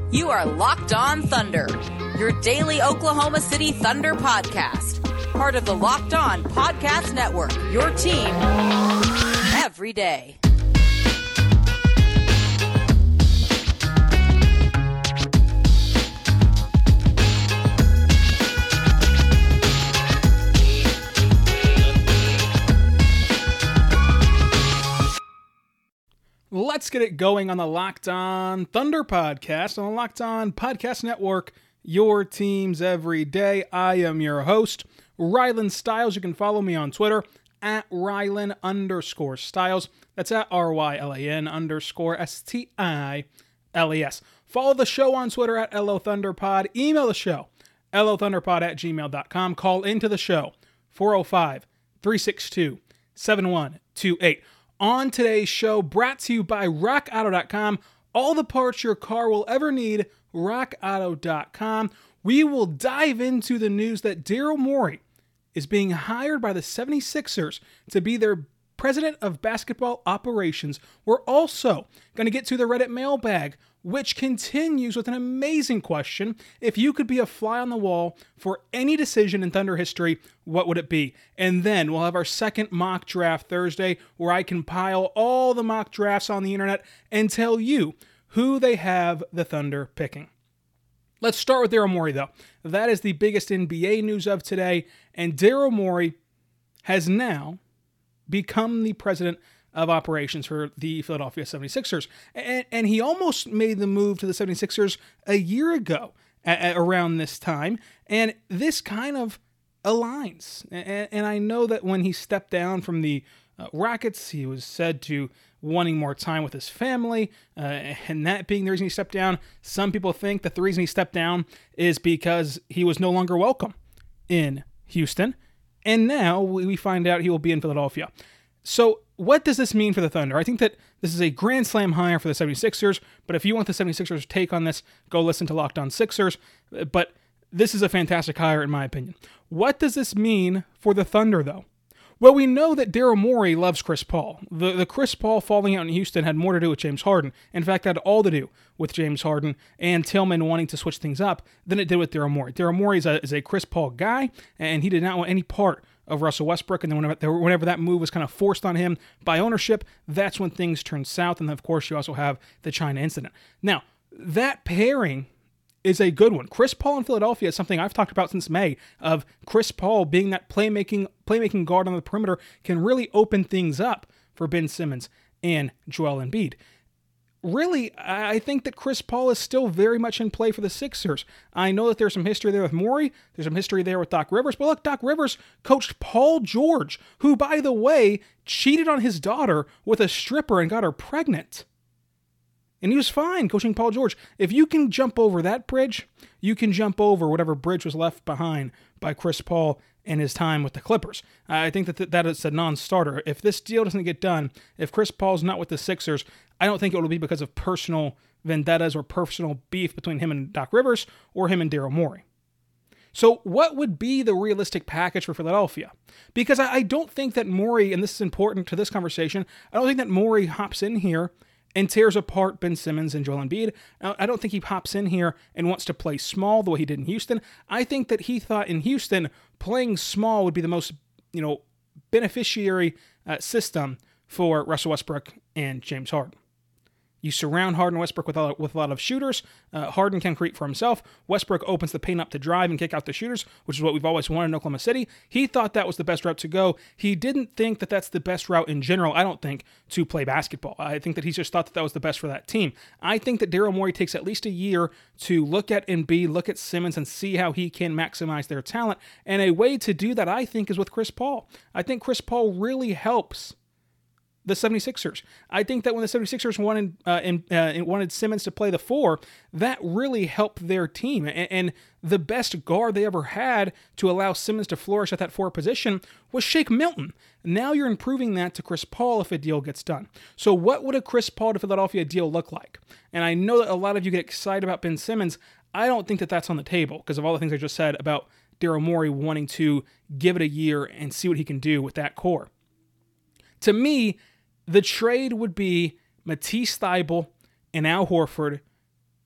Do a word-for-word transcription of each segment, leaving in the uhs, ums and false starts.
You are Locked On Thunder, your daily Oklahoma City Thunder podcast. Part of the Locked On Podcast Network, your team every day. Let's get it going on the Locked On Thunder podcast on the Locked On Podcast Network, your teams every day. I am your host, Rylan Stiles. You can follow me on Twitter at Rylan underscore Stiles. That's at R Y L A N underscore S T I L E S. Follow the show on Twitter at L O Thunderpod. Email the show, L O Thunderpod at gmail dot com. Call into the show, four oh five, three six two, seven one two eight. On today's show, brought to you by rock auto dot com. All the parts your car will ever need, rock auto dot com. We will dive into the news that Daryl Morey is being hired by the seventy-sixers to be their president of basketball operations. We're also going to get to the Reddit mailbag, which continues with an amazing question. If you could be a fly on the wall for any decision in Thunder history, what would it be? And then we'll have our second mock draft Thursday, where I compile all the mock drafts on the internet and tell you who they have the Thunder picking. Let's start with Daryl Morey, though. That is the biggest N B A news of today, and Daryl Morey has now become the president of operations for the Philadelphia seventy-sixers. And, and he almost made the move to the seventy-sixers a year ago at, at around this time. And this kind of aligns. And, and I know that when he stepped down from the uh, Rockets, he was said to wanting more time with his family. Uh, and that being the reason he stepped down, some people think that the reason he stepped down is because he was no longer welcome in Houston. And now we find out he will be in Philadelphia. So what does this mean for the Thunder? I think that this is a grand slam hire for the seventy-sixers, but if you want the seventy-sixers take on this, go listen to Locked On Sixers. But this is a fantastic hire in my opinion. What does this mean for the Thunder, though? Well, we know that Daryl Morey loves Chris Paul. The, the Chris Paul falling out in Houston had more to do with James Harden. In fact, had all to do with James Harden and Tillman wanting to switch things up than it did with Daryl Morey. Daryl Morey is a, is a Chris Paul guy, and he did not want any part of Russell Westbrook, and then whenever, whenever that move was kind of forced on him by ownership, that's when things turned south, and then of course you also have the China incident. Now, that pairing is a good one. Chris Paul in Philadelphia is something I've talked about since May, of Chris Paul being that playmaking playmaking guard on the perimeter can really open things up for Ben Simmons and Joel Embiid. Really, I think that Chris Paul is still very much in play for the Sixers. I know that there's some history there with Morey. There's some history there with Doc Rivers. But look, Doc Rivers coached Paul George, who, by the way, cheated on his daughter with a stripper and got her pregnant. And he was fine coaching Paul George. If you can jump over that bridge, you can jump over whatever bridge was left behind by Chris Paul and his time with the Clippers. I think that th- that is a non-starter. If this deal doesn't get done, if Chris Paul's not with the Sixers, I don't think it will be because of personal vendettas or personal beef between him and Doc Rivers or him and Daryl Morey. So what would be the realistic package for Philadelphia? Because I, I don't think that Morey, and this is important to this conversation, I don't think that Morey hops in here and tears apart Ben Simmons and Joel Embiid. I don't think he hops in here and wants to play small the way he did in Houston. I think that he thought in Houston playing small would be the most, you know, beneficiary uh, system for Russell Westbrook and James Harden. You surround Harden and Westbrook with a, with a lot of shooters. Uh, Harden can create for himself. Westbrook opens the paint up to drive and kick out the shooters, which is what we've always wanted in Oklahoma City. He thought that was the best route to go. He didn't think that that's the best route in general, I don't think, to play basketball. I think that he just thought that that was the best for that team. I think that Daryl Morey takes at least a year to look at Embiid, look at Simmons, and see how he can maximize their talent. And a way to do that, I think, is with Chris Paul. I think Chris Paul really helps the seventy-sixers. I think that when the seventy-sixers wanted uh, and, uh, wanted Simmons to play the four, that really helped their team. And, and the best guard they ever had to allow Simmons to flourish at that four position was Shake Milton. Now you're improving that to Chris Paul if a deal gets done. So what would a Chris Paul to Philadelphia deal look like? And I know that a lot of you get excited about Ben Simmons. I don't think that that's on the table because of all the things I just said about Daryl Morey wanting to give it a year and see what he can do with that core. To me, the trade would be Matisse Thybulle and Al Horford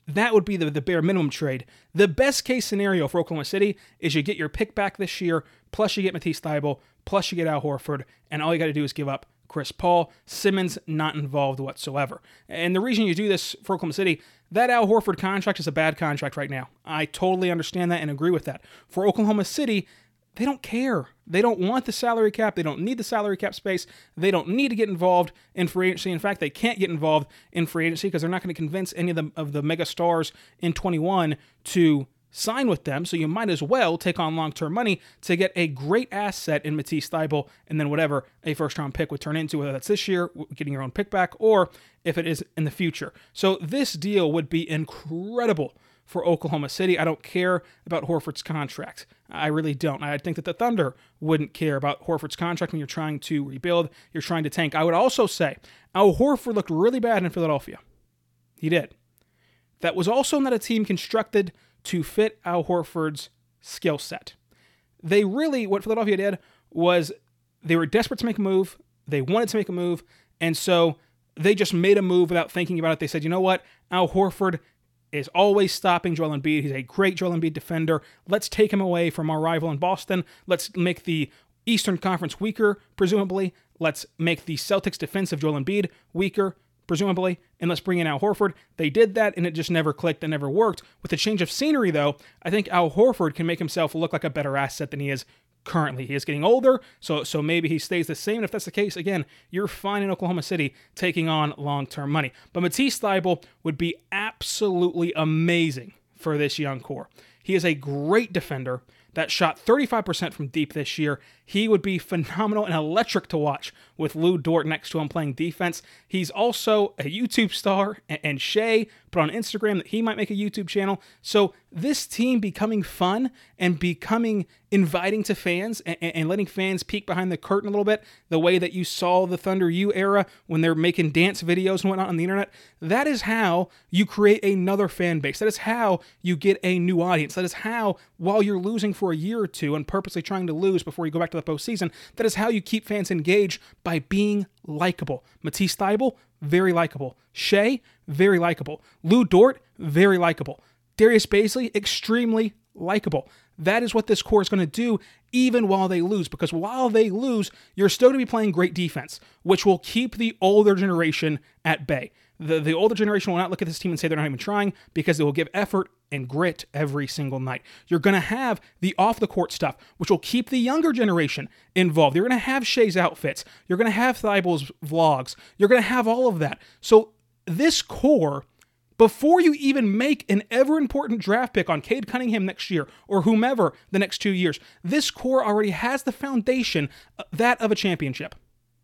that would be the, the bare minimum trade. The best case scenario for Oklahoma City is you get your pick back this year, plus you get Matisse Thybulle, plus you get Al Horford, and all you got to do is give up Chris Paul. Simmons not involved whatsoever. And the reason you do this for Oklahoma City, that Al Horford contract is a bad contract right now. I totally understand that and agree with that. For Oklahoma City, they don't care. They don't want the salary cap. They don't need the salary cap space. They don't need to get involved in free agency. In fact, they can't get involved in free agency because they're not going to convince any of the, of the mega stars in twenty-one to sign with them, so you might as well take on long-term money to get a great asset in Matisse Thybulle, and then whatever a first-round pick would turn into, whether that's this year, getting your own pick back, or if it is in the future. So this deal would be incredible for Oklahoma City. I don't care about Horford's contract. I really don't. I think that the Thunder wouldn't care about Horford's contract when you're trying to rebuild, you're trying to tank. I would also say Al Horford looked really bad in Philadelphia. He did. That was also not a team constructed to fit Al Horford's skill set. They really, what Philadelphia did was they were desperate to make a move. They wanted to make a move. And so they just made a move without thinking about it. They said, you know what? Al Horford is always stopping Joel Embiid. He's a great Joel Embiid defender. Let's take him away from our rival in Boston. Let's make the Eastern Conference weaker, presumably. Let's make the Celtics' defense of Joel Embiid weaker, presumably, and let's bring in Al Horford. They did that, and it just never clicked and never worked. With a change of scenery, though, I think Al Horford can make himself look like a better asset than he is currently. He is getting older, so so maybe he stays the same. And if that's the case, again, you're fine in Oklahoma City taking on long-term money. But Matisse Thybulle would be absolutely amazing for this young core. He is a great defender that shot thirty-five percent from deep this year. He would be phenomenal and electric to watch with Lou Dort next to him playing defense. He's also a YouTube star, and Shea put on Instagram that he might make a YouTube channel. So this team becoming fun and becoming inviting to fans and, and letting fans peek behind the curtain a little bit, the way that you saw the Thunder U era when they're making dance videos and whatnot on the internet, that is how you create another fan base. That is how you get a new audience. That is how, while you're losing for a year or two and purposely trying to lose before you go back to the postseason, that is how you keep fans engaged by being likable. Matisse Thybulle, very likable. Shea, very likable. Lou Dort, very likable. Darius Bazley, extremely likable. That is what this core is going to do even while they lose, because while they lose, you're still going to be playing great defense, which will keep the older generation at bay. The, the older generation will not look at this team and say they're not even trying, because they will give effort and grit every single night. You're going to have the off-the-court stuff, which will keep the younger generation involved. You're going to have Shea's outfits. You're going to have Thybulle's vlogs. You're going to have all of that. So this core, before you even make an ever-important draft pick on Cade Cunningham next year or whomever the next two years, this core already has the foundation, that of a championship.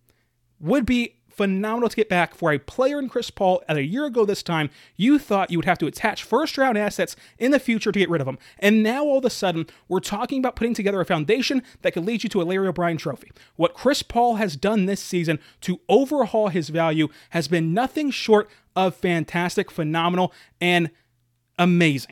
Would be phenomenal to get back for a player in Chris Paul. At a year ago this time, you thought you would have to attach first-round assets in the future to get rid of them. And now, all of a sudden, we're talking about putting together a foundation that could lead you to a Larry O'Brien trophy. What Chris Paul has done this season to overhaul his value has been nothing short of fantastic, phenomenal, and amazing.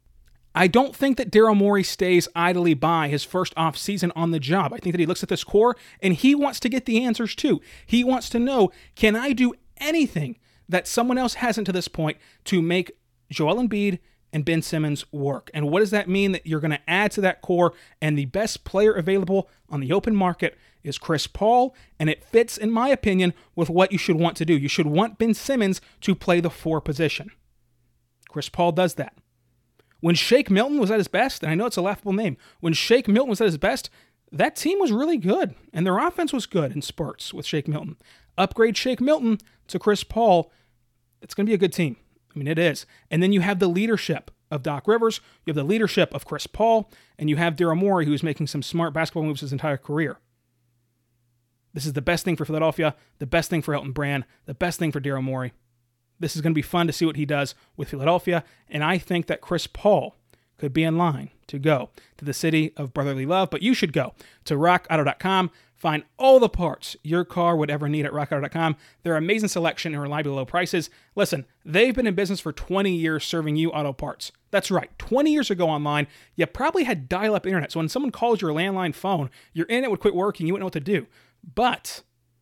I don't think that Daryl Morey stays idly by his first offseason on the job. I think that he looks at this core and he wants to get the answers too. He wants to know, can I do anything that someone else hasn't to this point to make Joel Embiid and Ben Simmons work? And what does that mean that you're going to add to that core? And the best player available on the open market is Chris Paul, and it fits, in my opinion, with what you should want to do. You should want Ben Simmons to play the four position. Chris Paul does that. When Shake Milton was at his best, and I know it's a laughable name, when Shake Milton was at his best, that team was really good, and their offense was good in spurts with Shake Milton. Upgrade Shake Milton to Chris Paul, it's going to be a good team. I mean, it is. And then you have the leadership of Doc Rivers, you have the leadership of Chris Paul, and you have Daryl Morey, who's making some smart basketball moves his entire career. This is the best thing for Philadelphia, the best thing for Elton Brand, the best thing for Daryl Morey. This is going to be fun to see what he does with Philadelphia, and I think that Chris Paul could be in line to go to the city of brotherly love. But you should go to rock auto dot com, find all the parts your car would ever need at rock auto dot com. Their amazing selection and reliably low prices. Listen, they've been in business for twenty years serving you auto parts. That's right, twenty years ago online, you probably had dial-up internet, so when someone calls your landline phone, your internet would quit working, you wouldn't know what to do. But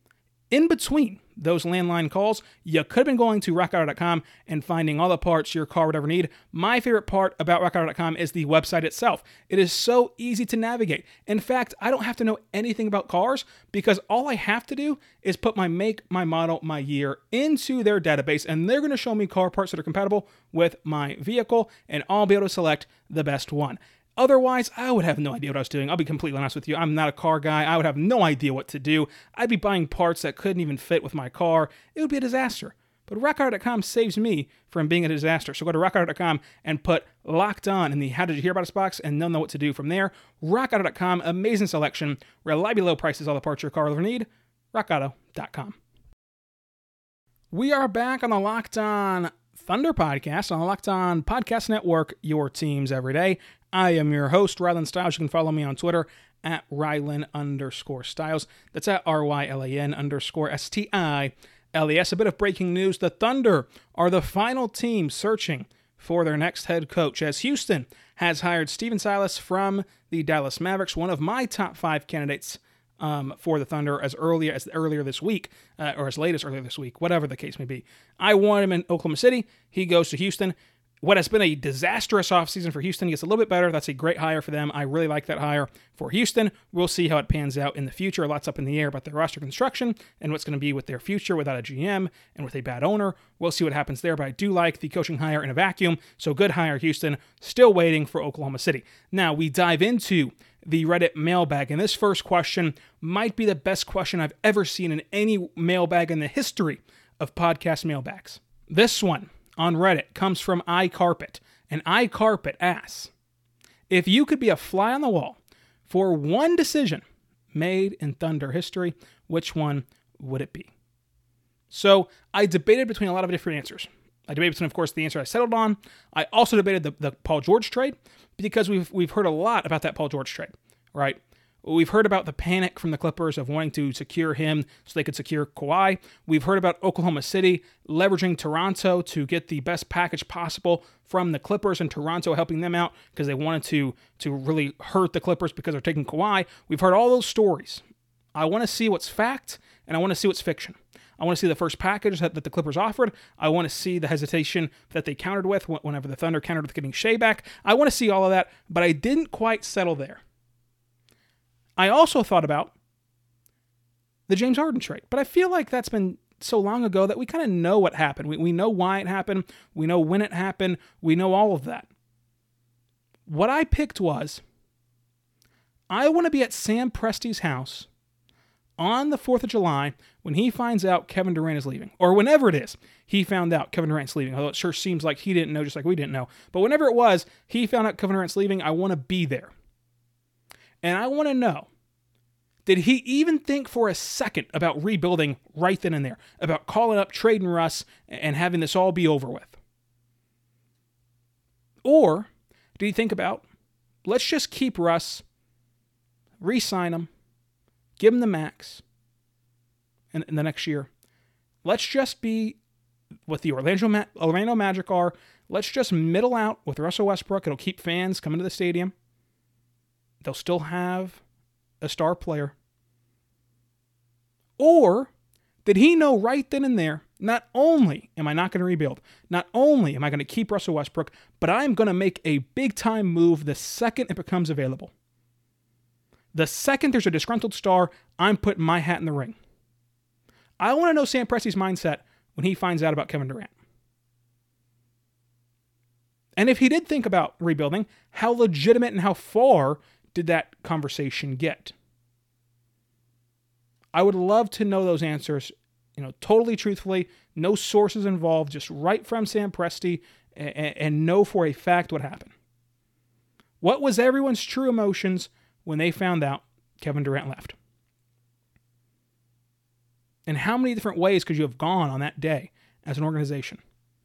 in between those landline calls, you could have been going to rock auto dot com and finding all the parts your car would ever need. My favorite part about rock auto dot com is the website itself. It is so easy to navigate. In fact, I don't have to know anything about cars because all I have to do is put my make, my model, my year into their database, and they're going to show me car parts that are compatible with my vehicle, and I'll be able to select the best one. Otherwise, I would have no idea what I was doing. I'll be completely honest with you. I'm not a car guy. I would have no idea what to do. I'd be buying parts that couldn't even fit with my car. It would be a disaster. But rock auto dot com saves me from being a disaster. So go to rock auto dot com and put Locked On in the How Did You Hear About Us box, and they'll know what to do from there. rock auto dot com, amazing selection, reliably low prices, all the parts your car will ever need. rock auto dot com. We are back on the Locked On Thunder podcast on the Locked On Podcast Network, your teams every day. I am your host, Rylan Stiles. You can follow me on Twitter at Rylan underscore Stiles. That's at R Y L A N underscore S T I L E S. A bit of breaking news. The Thunder are the final team searching for their next head coach, as Houston has hired Stephen Silas from the Dallas Mavericks, one of my top five candidates um, for the Thunder as early as earlier this week, uh, or as late as earlier this week, whatever the case may be. I want him in Oklahoma City. He goes to Houston. What has been a disastrous offseason for Houston gets a little bit better. That's a great hire for them. I really like that hire for Houston. We'll see how it pans out in the future. Lots up in the air about their roster construction and what's going to be with their future without a G M and with a bad owner. We'll see what happens there, but I do like the coaching hire in a vacuum. So good hire, Houston. Still waiting for Oklahoma City. Now we dive into the Reddit mailbag, and this first question might be the best question I've ever seen in any mailbag in the history of podcast mailbags. This one on Reddit comes from iCarpet, and iCarpet asks, if you could be a fly on the wall for one decision made in Thunder history, which one would it be? So I debated between a lot of different answers. I debated between, of course, the answer I settled on. I also debated the, the Paul George trade because we've we've heard a lot about that Paul George trade, right? We've heard about the panic from the Clippers of wanting to secure him so they could secure Kawhi. We've heard about Oklahoma City leveraging Toronto to get the best package possible from the Clippers, and Toronto helping them out because they wanted to, to really hurt the Clippers because they're taking Kawhi. We've heard all those stories. I want to see what's fact, and I want to see what's fiction. I want to see the first package that, that the Clippers offered. I want to see the hesitation that they countered with whenever the Thunder countered with getting Shea back. I want to see all of that, but I didn't quite settle there. I also thought about the James Harden trade, but I feel like that's been so long ago that we kind of know what happened. We, we know why it happened. We know when it happened. We know all of that. What I picked was, I want to be at Sam Presti's house on the fourth of July when he finds out Kevin Durant is leaving, or whenever it is he found out Kevin Durant's leaving, although it sure seems like he didn't know, just like we didn't know. But whenever it was, he found out Kevin Durant's leaving, I want to be there. And I want to know, did he even think for a second about rebuilding right then and there, about calling up, trading Russ, and having this all be over with? Or did he think about, let's just keep Russ, re-sign him, give him the max in, in the next year. Let's just be what the Orlando, Ma- Orlando Magic are. Let's just middle out with Russell Westbrook. It'll keep fans coming to the stadium. They'll still have a star player. Or did he know right then and there, not only am I not going to rebuild, not only am I going to keep Russell Westbrook, but I'm going to make a big-time move the second it becomes available. The second there's a disgruntled star, I'm putting my hat in the ring. I want to know Sam Presti's mindset when he finds out about Kevin Durant. And if he did think about rebuilding, how legitimate and how far did that conversation get? I would love to know those answers, you know, totally truthfully, no sources involved, just right from Sam Presti, and, and know for a fact what happened. What was everyone's true emotions when they found out Kevin Durant left? And how many different ways could you have gone on that day as an organization?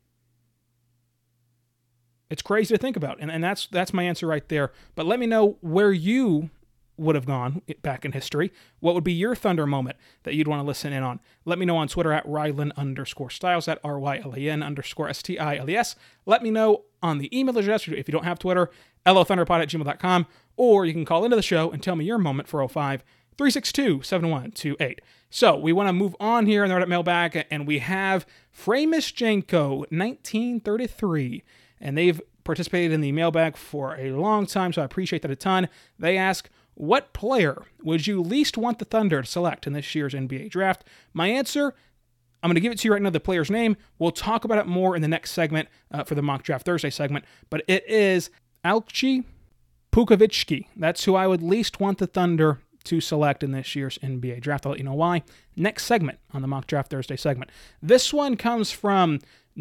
It's crazy to think about, and, and that's that's my answer right there. But let me know where you would have gone back in history. What would be your Thunder moment that you'd want to listen in on? Let me know on Twitter at Rylan underscore Stiles, at R Y L A N underscore S T I L E S. Let me know on the email address, if you don't have Twitter, L O Thunderpod at gmail dot com, or you can call into the show and tell me your moment for oh five, three six two, seven one two eight. So we want to move on here in the Reddit mailbag, and we have Framus Janko, nineteen thirty-three, and they've participated in the mailbag for a long time, so I appreciate that a ton. They ask, what player would you least want the Thunder to select in this year's N B A draft? My answer, I'm going to give it to you right now, the player's name. We'll talk about it more in the next segment uh, for the Mock Draft Thursday segment, but it is Aleksej Pokusevski. That's who I would least want the Thunder to select in this year's N B A draft. I'll let you know why next segment on the Mock Draft Thursday segment. This one comes from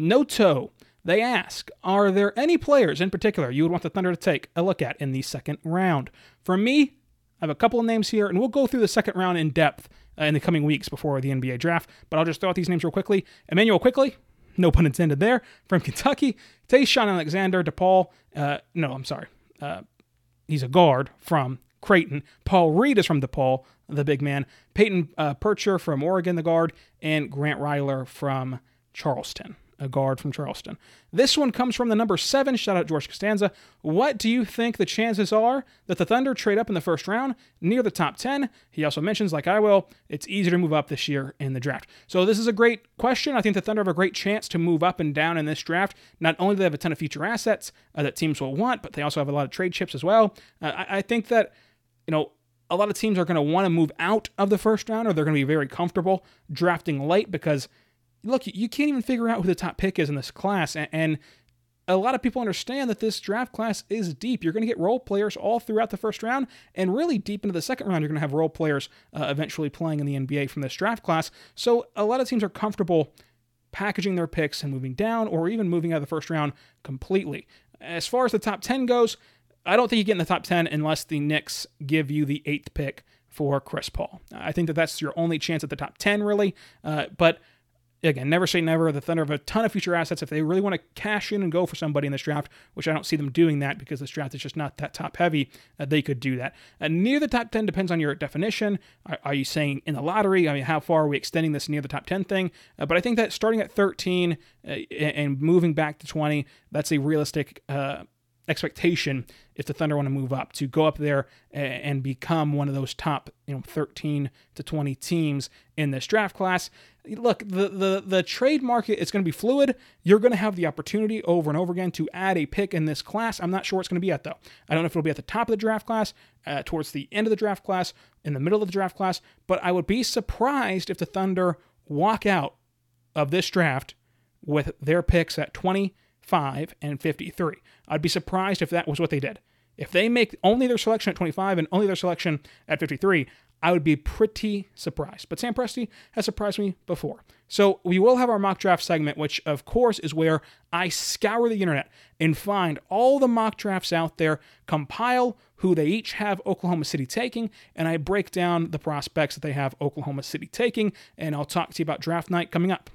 Noto. They ask, are there any players in particular you would want the Thunder to take a look at in the second round? For me, I have a couple of names here, and we'll go through the second round in depth uh, in the coming weeks before the N B A draft, but I'll just throw out these names real quickly. Emmanuel Quickley, no pun intended there, from Kentucky. Tayshaun Alexander, DePaul, uh, no, I'm sorry. Uh, he's a guard from Creighton. Paul Reed is from DePaul, the big man. Peyton uh, Pritchard from Oregon, the guard, and Grant Ryler from Charleston, a guard from Charleston. This one comes from the number seven. Shout out George Costanza. What do you think the chances are that the Thunder trade up in the first round near the top ten? He also mentions, like I will, it's easier to move up this year in the draft. So this is a great question. I think the Thunder have a great chance to move up and down in this draft. Not only do they have a ton of future assets uh, that teams will want, but they also have a lot of trade chips as well. Uh, I, I think that, you know, a lot of teams are going to want to move out of the first round, or they're going to be very comfortable drafting late because, look, you can't even figure out who the top pick is in this class, and a lot of people understand that this draft class is deep. You're going to get role players all throughout the first round, and really deep into the second round, you're going to have role players uh, eventually playing in the N B A from this draft class. So a lot of teams are comfortable packaging their picks and moving down, or even moving out of the first round completely. As far as the top ten goes, I don't think you get in the top ten unless the Knicks give you the eighth pick for Chris Paul. I think that that's your only chance at the top ten, really. Uh, but again, never say never. The Thunder have a ton of future assets. If they really want to cash in and go for somebody in this draft, which I don't see them doing that because this draft is just not that top heavy, uh, they could do that. Uh, near the top ten depends on your definition. Are, are you saying in the lottery? I mean, how far are we extending this near the top ten thing? Uh, but I think that starting at thirteen uh, and moving back to twenty, that's a realistic uh, expectation if the Thunder want to move up, to go up there and become one of those top, you know, thirteen to twenty teams in this draft class. Look, the the the trade market is going to be fluid. You're going to have the opportunity over and over again to add a pick in this class. I'm not sure what it's going to be at, though. I don't know if it'll be at the top of the draft class, uh, towards the end of the draft class, in the middle of the draft class, but I would be surprised if the Thunder walk out of this draft with their picks at twenty-five and fifty-three. I'd be surprised if that was what they did. If they make only their selection at twenty-five and only their selection at fifty-three, I would be pretty surprised. But Sam Presti has surprised me before. So we will have our mock draft segment, which of course is where I scour the internet and find all the mock drafts out there, compile who they each have Oklahoma City taking, and I break down the prospects that they have Oklahoma City taking, and I'll talk to you about draft night coming up.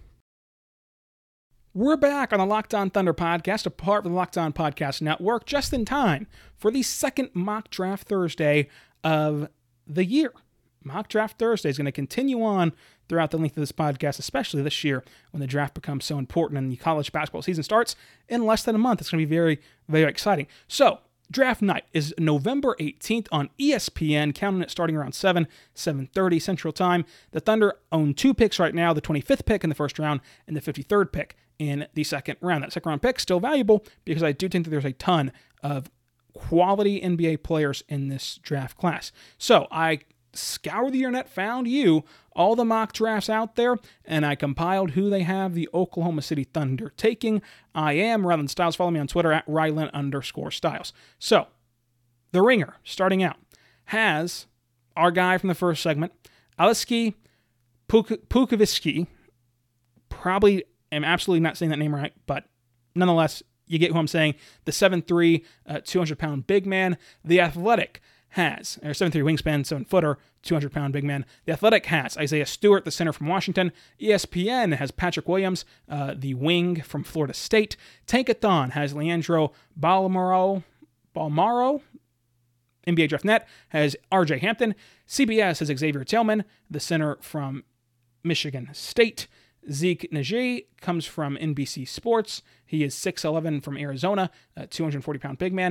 We're back on the Locked On Thunder podcast, a part of the Locked On Podcast Network, just in time for the second Mock Draft Thursday of the year. Mock Draft Thursday is going to continue on throughout the length of this podcast, especially this year when the draft becomes so important and the college basketball season starts in less than a month. It's going to be very, very exciting. So, draft night is November eighteenth on E S P N, counting it starting around seven, seven thirty Central Time. The Thunder own two picks right now, the twenty-fifth pick in the first round and the fifty-third pick in the second round. That second round pick still valuable because I do think that there's a ton of quality N B A players in this draft class. So I scoured the internet, found you all the mock drafts out there, and I compiled who they have the Oklahoma City Thunder taking. I am Rylan Stiles. Follow me on Twitter at Rylan underscore Stiles. So the Ringer, starting out, has our guy from the first segment, Aleksej Pokusevski. Probably am absolutely not saying that name right, but nonetheless, you get who I'm saying. The seven three, uh, two hundred pound big man. The Athletic has, or seven three wingspan, seven footer, two hundred pound big man. The Athletic has Isaiah Stewart, the center from Washington. E S P N has Patrick Williams, uh, the wing from Florida State. Tankathon has Leandro Balmaro, Balmaro. N B A Draft Net has R J Hampton. C B S has Xavier Tillman, the center from Michigan State. Zeke Nnaji comes from N B C Sports. He is six eleven from Arizona, a two hundred forty pound big man.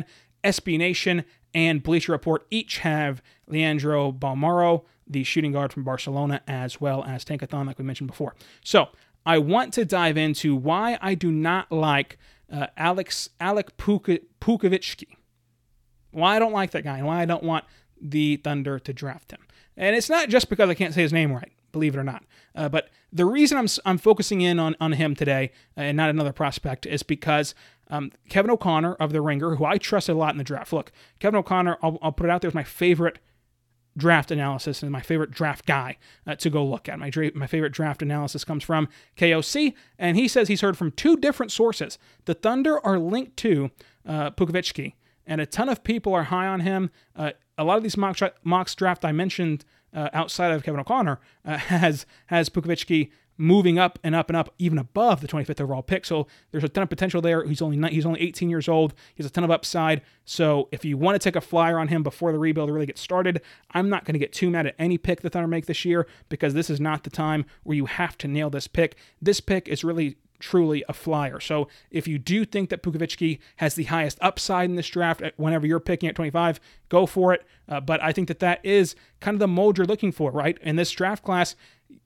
S B Nation and Bleacher Report each have Leandro Balmaro, the shooting guard from Barcelona, as well as Tankathon, like we mentioned before. So I want to dive into why I do not like uh, Alex Alec Pukavitsky. Why I don't like that guy, and why I don't want the Thunder to draft him. And it's not just because I can't say his name right, believe it or not. Uh, but the reason I'm I'm focusing in on, on him today, uh, and not another prospect, is because um, Kevin O'Connor of The Ringer, who I trusted a lot in the draft. Look, Kevin O'Connor, I'll, I'll put it out there as my favorite draft analysis and my favorite draft guy uh, to go look at. My dra- my favorite draft analysis comes from K O C, and he says he's heard from two different sources. The Thunder are linked to uh, Pukavitsky, and a ton of people are high on him. Uh, a lot of these mock, tra- mocks draft I mentioned uh, outside of Kevin O'Connor uh, has has Pukavitsky moving up and up and up, even above the twenty-fifth overall pick. So there's a ton of potential there. He's only he's only eighteen years old. He has a ton of upside. So if you want to take a flyer on him before the rebuild really gets started, I'm not going to get too mad at any pick the Thunder make this year, because this is not the time where you have to nail this pick. This pick is really truly a flyer. So if you do think that Pukavitsky has the highest upside in this draft, whenever you're picking at twenty-five, go for it. Uh, but I think that that is kind of the mold you're looking for, right? In this draft class,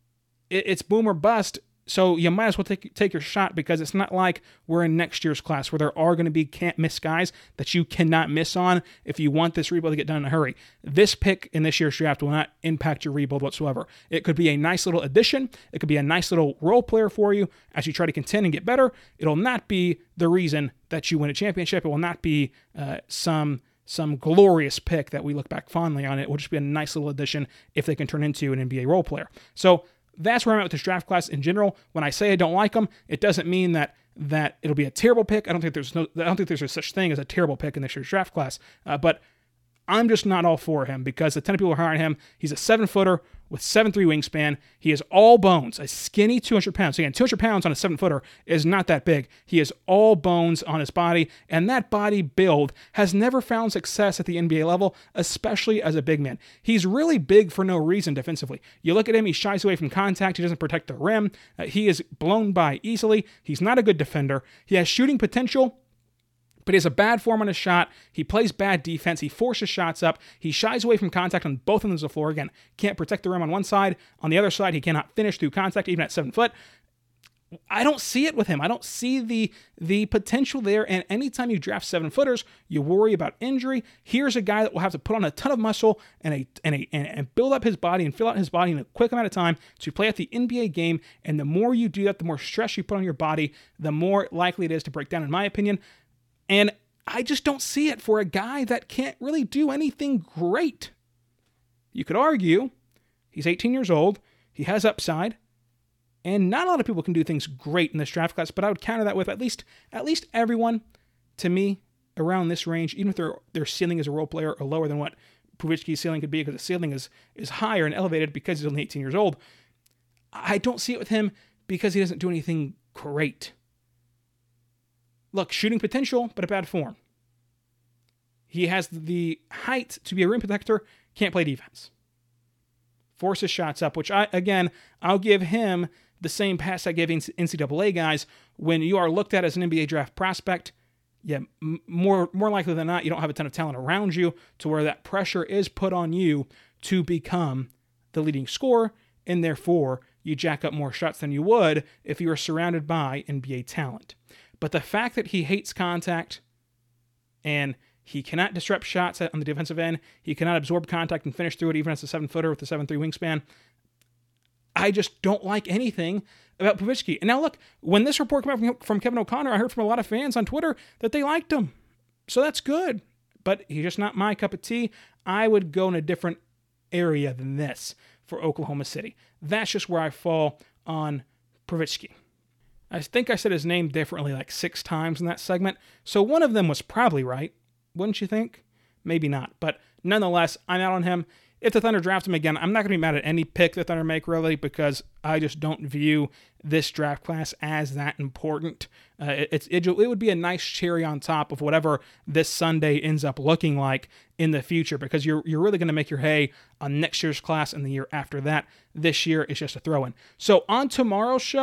it's boom or bust, so you might as well take take your shot, because it's not like we're in next year's class where there are going to be can't-miss guys that you cannot miss on if you want this rebuild to get done in a hurry. This pick in this year's draft will not impact your rebuild whatsoever. It could be a nice little addition. It could be a nice little role player for you as you try to contend and get better. It'll not be the reason that you win a championship. It will not be uh, some... some glorious pick that we look back fondly on. It will just be a nice little addition if they can turn into an N B A role player. So that's where I'm at with this draft class in general. When I say I don't like them, it doesn't mean that that it'll be a terrible pick. I don't think there's no, I don't think there's a such thing as a terrible pick in this year's draft class. Uh, but I'm just not all for him, because a ton of people are high on him. He's a seven footer with seven three wingspan. He is all bones, a skinny two hundred pounds. Again, two hundred pounds on a seven footer is not that big. He is all bones on his body, and that body build has never found success at the N B A level, especially as a big man. He's really big for no reason defensively. You look at him, he shies away from contact. He doesn't protect the rim. Uh, he is blown by easily. He's not a good defender. He has shooting potential, but he has a bad form on his shot. He plays bad defense. He forces shots up. He shies away from contact on both ends of the floor. Again, can't protect the rim on one side. On the other side, he cannot finish through contact, even at seven foot. I don't see it with him. I don't see the the potential there. And anytime you draft seven footers, you worry about injury. Here's a guy that will have to put on a ton of muscle and a and a and, and build up his body and fill out his body in a quick amount of time to play at the N B A game. And the more you do that, the more stress you put on your body, the more likely it is to break down, in my opinion. And I just don't see it for a guy that can't really do anything great. You could argue he's eighteen years old, he has upside, and not a lot of people can do things great in this draft class, but I would counter that with at least at least everyone, to me, around this range, even if their their ceiling as a role player are lower than what Pukavitsky's ceiling could be, because the ceiling is, is higher and elevated because he's only eighteen years old. I don't see it with him because he doesn't do anything great. Look, shooting potential, but a bad form. He has the height to be a rim protector, can't play defense. Forces shots up, which, I again, I'll give him the same pass I give N C double A guys. When you are looked at as an N B A draft prospect, yeah, more, more likely than not, you don't have a ton of talent around you to where that pressure is put on you to become the leading scorer, and therefore you jack up more shots than you would if you were surrounded by N B A talent. But the fact that he hates contact and he cannot disrupt shots on the defensive end, he cannot absorb contact and finish through it even as a seven-footer with a seven three wingspan, I just don't like anything about Pukavitsky. And now look, when this report came out from Kevin O'Connor, I heard from a lot of fans on Twitter that they liked him. So that's good. But he's just not my cup of tea. I would go in a different area than this for Oklahoma City. That's just where I fall on Pukavitsky. I think I said his name differently like six times in that segment, so one of them was probably right, wouldn't you think? Maybe not, but nonetheless, I'm out on him. If the Thunder draft him again, I'm not going to be mad at any pick the Thunder make, really, because I just don't view this draft class as that important. Uh, it, it's, it, it would be a nice cherry on top of whatever this Sunday ends up looking like in the future, because you're you're really going to make your hay on next year's class and the year after that. This year is just a throw-in. So on tomorrow's show,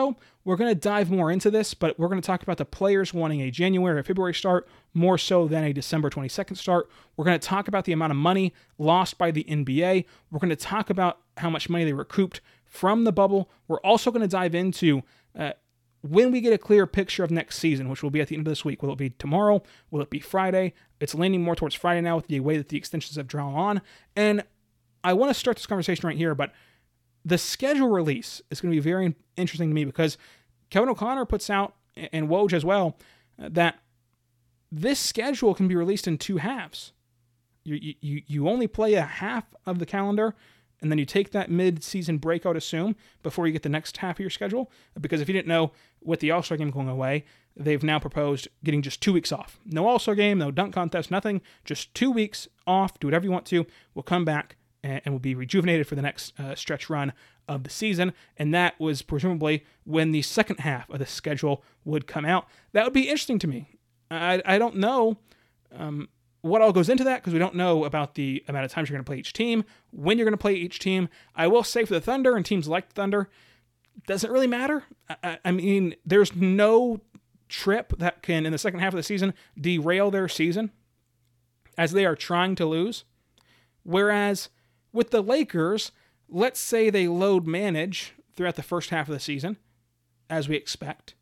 we're going to dive more into this, but we're going to talk about the players wanting a January or February start more so than a December twenty-second start. We're going to talk about the amount of money lost by the N B A. We're going to talk about how much money they recouped from the bubble. We're also going to dive into uh, when we get a clear picture of next season, which will be at the end of this week. Will it be tomorrow? Will it be Friday? It's leaning more towards Friday now with the way that the extensions have drawn on. And I want to start this conversation right here, but the schedule release is going to be very interesting to me because Kevin O'Connor puts out, and Woj as well, that this schedule can be released in two halves. You, you, you only play a half of the calendar, and then you take that mid-season break, I would assume, before you get the next half of your schedule. Because if you didn't know, with the All-Star game going away, they've now proposed getting just two weeks off. No All-Star game, no dunk contest, nothing. Just two weeks off. Do whatever you want to. We'll come back and, and we'll be rejuvenated for the next uh, stretch run of the season. And that was presumably when the second half of the schedule would come out. That would be interesting to me. I, I don't know um, what all goes into that because we don't know about the amount of times you're going to play each team, when you're going to play each team. I will say for the Thunder and teams like the Thunder, doesn't really matter. I, I mean, there's no trip that can, in the second half of the season, derail their season as they are trying to lose. Whereas with the Lakers, let's say they load manage throughout the first half of the season, as we expect,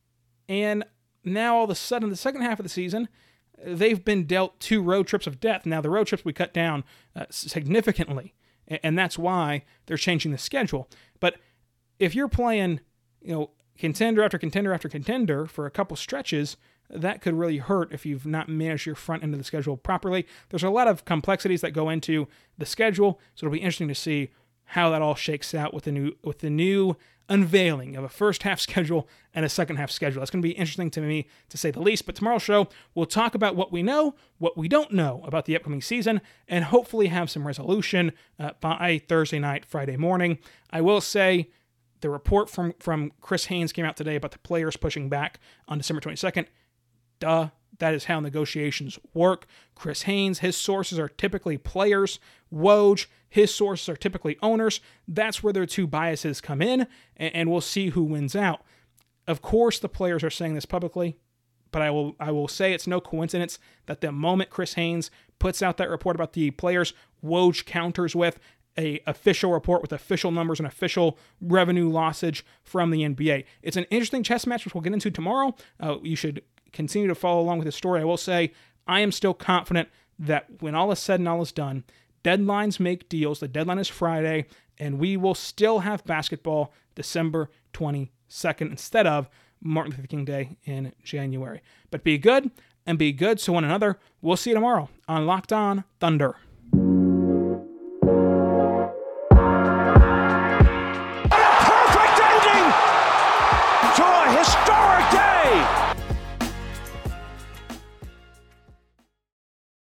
and now all of a sudden, the second half of the season, they've been dealt two road trips of death. Now, the road trips we cut down uh, significantly, and that's why they're changing the schedule. But if you're playing, you know, contender after contender after contender for a couple stretches, that could really hurt if you've not managed your front end of the schedule properly. There's a lot of complexities that go into the schedule, so it'll be interesting to see how that all shakes out with the new with the new unveiling of a first half schedule and a second half schedule. That's going to be interesting to me, to say the least. But tomorrow's show, we'll talk about what we know, what we don't know about the upcoming season, and hopefully have some resolution uh, by Thursday night, Friday morning. I will say the report from, from Chris Haynes came out today about the players pushing back on December twenty-second. Duh. That is how negotiations work. Chris Haynes, his sources are typically players. Woj, his sources are typically owners. That's where their two biases come in, and we'll see who wins out. Of course, the players are saying this publicly, but I will I will say it's no coincidence that the moment Chris Haynes puts out that report about the players, Woj counters with a official report with official numbers and official revenue lossage from the N B A. It's an interesting chess match, which we'll get into tomorrow. Uh, you should continue to follow along with the story. I will say I am still confident that when all is said and all is done, deadlines make deals. The deadline is Friday, and we will still have basketball December twenty-second instead of Martin Luther King Day in January. But be good and be good to one another. We'll see you tomorrow on Locked On Thunder.